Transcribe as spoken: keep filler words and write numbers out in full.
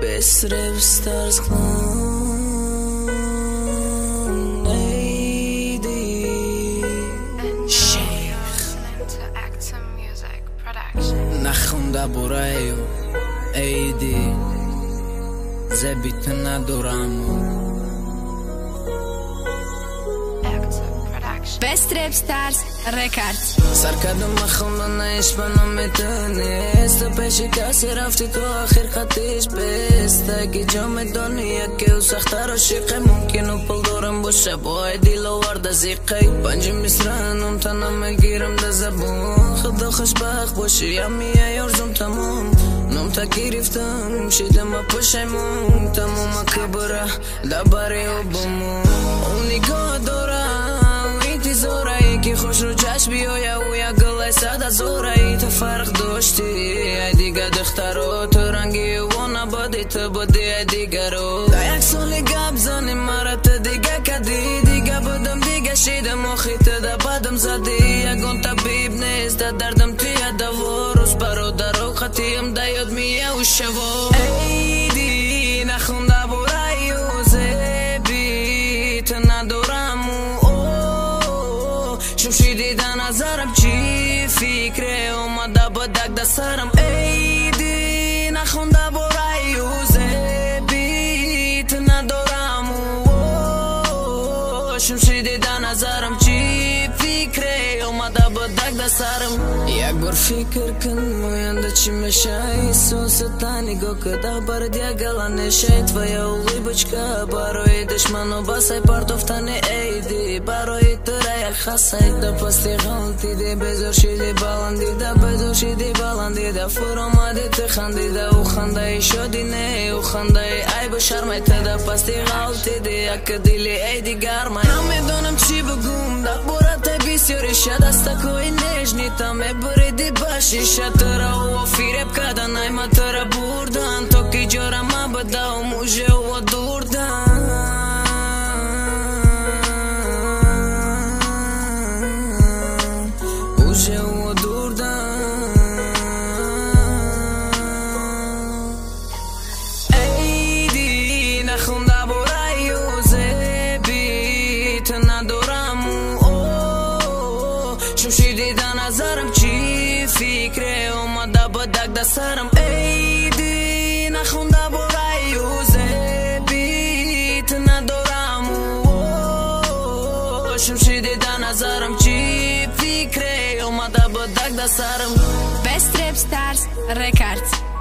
Best rap stars clown A D Sheikh نخونده برایو A D زبیت ندارم Best Rap Stars Records سرکدم مخوندن عشق نمیتونست تو پیش کسی رفتی تو آخر خطیش بست اگه جام دنیا که او سختر عاشقه ممکن و پل دارم باشه باید دیل آورده زیقه پنج مصرانم تا نمیگیرم ده زبون خدا خوشبخت باشی یا میه یارزم تمام نم تا گرفتم شیدم پشیمون تمام که بره دبری و بمون اون نگاه دارم زورایی که خوش رو چشم بیایه و یا گلای ساده زورایی تو فرق داشتی ای دیگه دخترو تو رنگی و نبادی تو بودی ای دیگه رو تا یک سالی گب زنی مرت دیگه کدی دیگه بودم دیگه شیدم و خیته ده بدم زدی یکون طبیب نیست ده دردم توی دوا روز برادر و خطیم ده یاد میه و شوا ای دی نخونده برای و زبی تو ندارم شمشی دیدن نظرم چی فکره اومده با دک ده سرم ای دی نخونده برای و زبیت ندارم شمشی دیدن نظرم چی فکره اومده با دک ده سرم یک بار فکر کن موینده چی میشه ایسوس تا نگاه کده برد یک گلانه شد твоя улыбочка برای دشمنو بسای پرتفتنی ای دی برای تره یک خسای ده پستی غلطی دی بزار شیدی بلندی ده بزار شیدی بلندی ده فر آمدی تو خندی ده او خنده ای شدی نه او خنده ای ای با شرمای ته ده پستی غلطی دی یک دیلی ای دی گرمای نمیدونم چی بگم ده برات بسیاری شد است کوی نجنی تا میبریدی باشی شتره و فیرب کدن ای ما تره بردن تو که جارم بده و موجه و دوردن موجه و دوردن ای دی نخونده برای و زبیت ندارم شمشی دیدن نظرم چی فکره اومده با دک ده سرم ای دی نخونده برای و زبیت ندارم شمشی دیدن نظرم چی فکره اومده با دک ده سرم Best Rap Stars Records